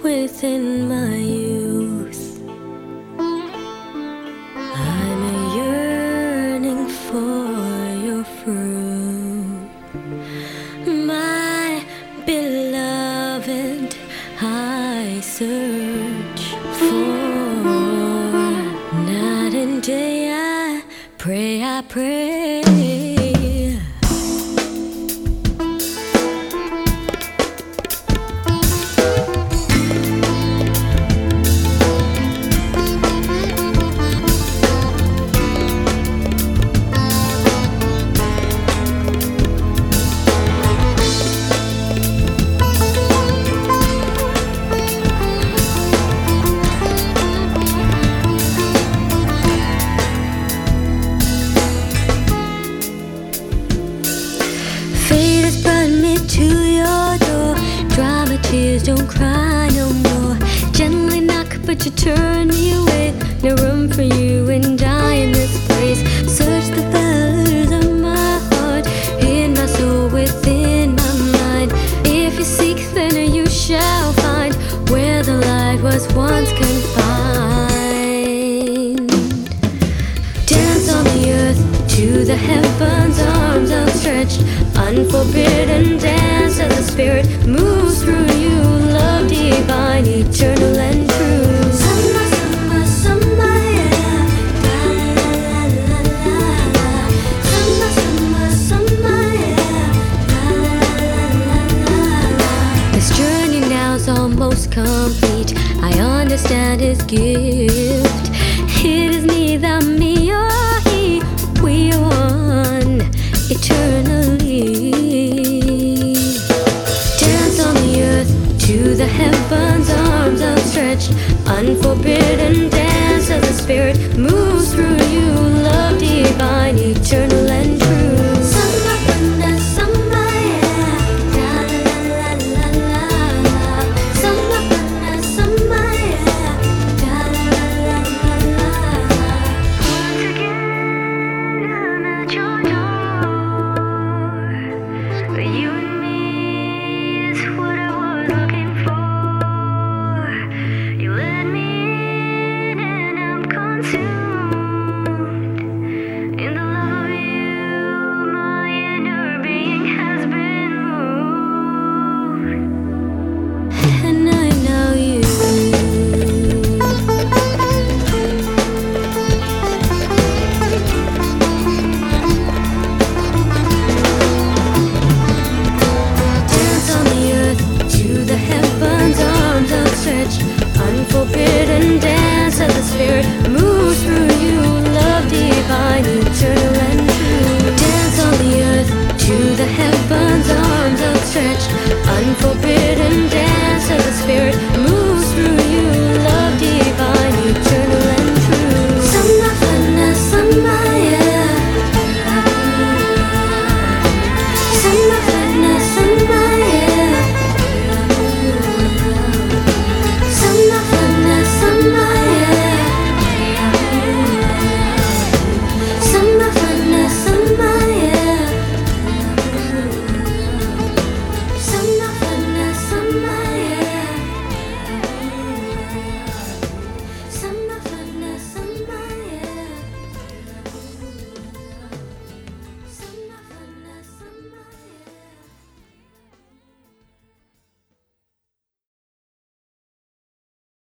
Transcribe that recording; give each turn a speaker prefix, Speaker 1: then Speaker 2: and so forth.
Speaker 1: within my youth. I'm a yearning for your fruit, my beloved. I search for night and day. I pray. To your door, dry my tears, don't cry no more. Gently knock, but you turn me away. No room for you and I in this place. Search the feathers of my heart, in my soul, within my mind. If you seek, then you shall find where the light was once confined. Dance on the earth to the heavens, arms outstretched, unforbidden dance as the spirit moves through you. Love divine, eternal and true. Summer, summer, summer, yeah. La la la la la la. Summer, summer, summer, yeah. La la la la la. This journey now's almost complete. I understand his gift. It is neither me or he. We are one eternally. Dance on the earth to the heavens, arms outstretched, unforbidden dance as the spirit moves through you. Love divine, eternal and true. Summer, thunder, summer, yeah. La la la la la la. Summer, thunder, summer, yeah. La la la la la la. Once again, I'm at your door. You and me is what I was looking for. You let me in and I'm consumed. In the love of you, my inner being has been moved. And I know you. Unforbidden dance as the spirit moves through you. Love divine, eternal and true. Dance on the earth to the heavens, arms outstretched, unforbidden.